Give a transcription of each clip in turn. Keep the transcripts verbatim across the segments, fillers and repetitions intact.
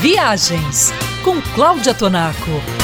Viagens com Cláudia Tonaco.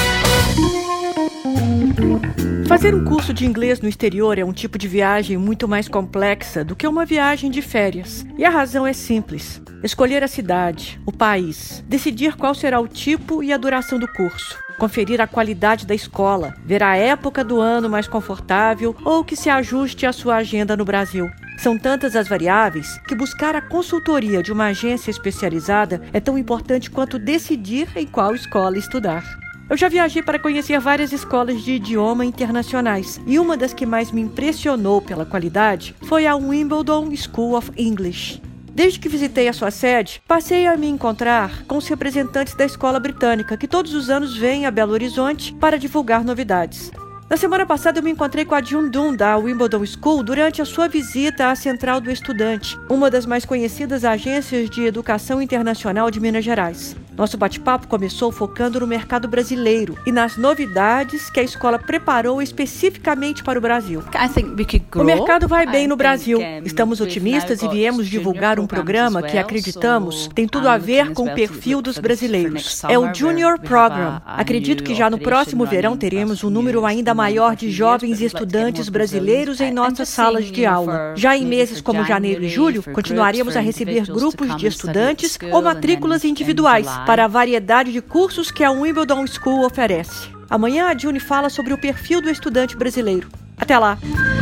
Fazer um curso de inglês no exterior é um tipo de viagem muito mais complexa do que uma viagem de férias. E a razão é simples: escolher a cidade, o país, decidir qual será o tipo e a duração do curso, conferir a qualidade da escola, ver a época do ano mais confortável ou que se ajuste à sua agenda no Brasil. São tantas as variáveis que buscar a consultoria de uma agência especializada é tão importante quanto decidir em qual escola estudar. Eu já viajei para conhecer várias escolas de idioma internacionais e uma das que mais me impressionou pela qualidade foi a Wimbledon School of English. Desde que visitei a sua sede, passei a me encontrar com os representantes da escola britânica, que todos os anos vêm a Belo Horizonte para divulgar novidades. Na semana passada eu me encontrei com a Jun Dun da Wimbledon School durante a sua visita à Central do Estudante, uma das mais conhecidas agências de educação internacional de Minas Gerais. Nosso bate-papo começou focando no mercado brasileiro e nas novidades que a escola preparou especificamente para o Brasil. O mercado vai bem no Brasil. Estamos otimistas e viemos divulgar um programa que acreditamos tem tudo a ver com o perfil dos brasileiros. É o Junior Program. Acredito que já no próximo verão teremos um número ainda maior de jovens e estudantes brasileiros em nossas salas de aula. Já em meses como janeiro e julho, continuaremos a receber grupos de estudantes ou matrículas individuais para a variedade de cursos que a Wimbledon School oferece. Amanhã a Juni fala sobre o perfil do estudante brasileiro. Até lá!